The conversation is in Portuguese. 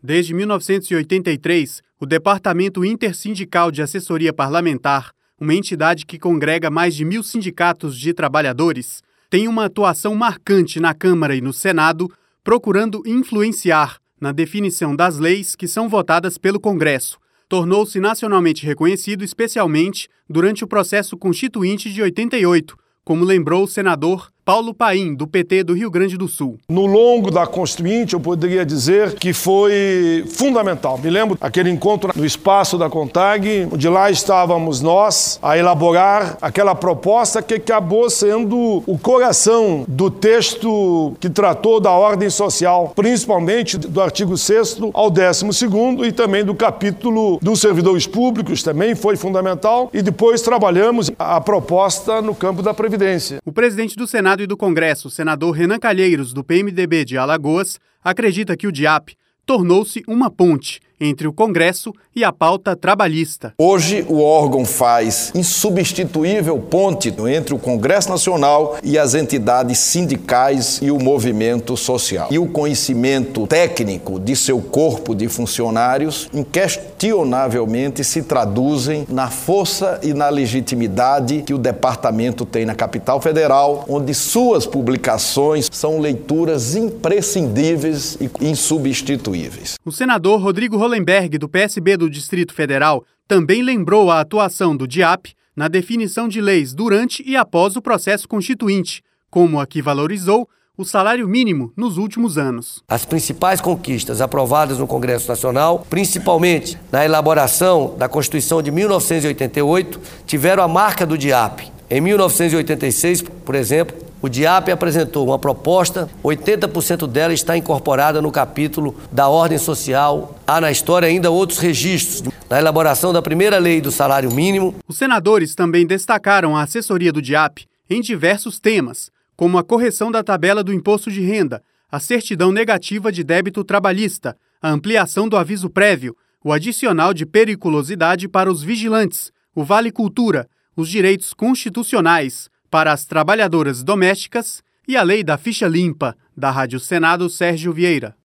Desde 1983, o Departamento Intersindical de Assessoria Parlamentar, uma entidade que congrega mais de 1.000 sindicatos de trabalhadores, tem uma atuação marcante na Câmara e no Senado, procurando influenciar na definição das leis que são votadas pelo Congresso. Tornou-se nacionalmente reconhecido especialmente durante o processo constituinte de 88, como lembrou o senador Paulo Paim, do PT do Rio Grande do Sul. No longo da Constituinte, eu poderia dizer que foi fundamental. Me lembro aquele encontro no espaço da CONTAG, onde lá estávamos nós a elaborar aquela proposta que acabou sendo o coração do texto que tratou da ordem social, principalmente do artigo 6º ao 12º e também do capítulo dos servidores públicos, também foi fundamental. E depois trabalhamos a proposta no campo da Previdência. O presidente do Senado e do Congresso, o senador Renan Calheiros, do PMDB de Alagoas, acredita que o DIAP tornou-se uma ponte entre o Congresso e a pauta trabalhista. Hoje, o órgão faz insubstituível ponte entre o Congresso Nacional e as entidades sindicais e o movimento social. E o conhecimento técnico de seu corpo de funcionários, inquestionavelmente, se traduzem na força e na legitimidade que o departamento tem na capital federal, onde suas publicações são leituras imprescindíveis e insubstituíveis. O senador Rodrigo Hollenberg, do PSB do Distrito Federal, também lembrou a atuação do DIAP na definição de leis durante e após o processo constituinte, como a que valorizou o salário mínimo nos últimos anos. As principais conquistas aprovadas no Congresso Nacional, principalmente na elaboração da Constituição de 1988, tiveram a marca do DIAP. Em 1986, por exemplo, o DIAP apresentou uma proposta, 80% dela está incorporada no capítulo da ordem social. Há na história ainda outros registros, na elaboração da primeira lei do salário mínimo. Os senadores também destacaram a assessoria do DIAP em diversos temas, como a correção da tabela do imposto de renda, a certidão negativa de débito trabalhista, a ampliação do aviso prévio, o adicional de periculosidade para os vigilantes, o Vale Cultura, os direitos constitucionais para as trabalhadoras domésticas e a lei da ficha limpa, da Rádio Senado Sérgio Vieira.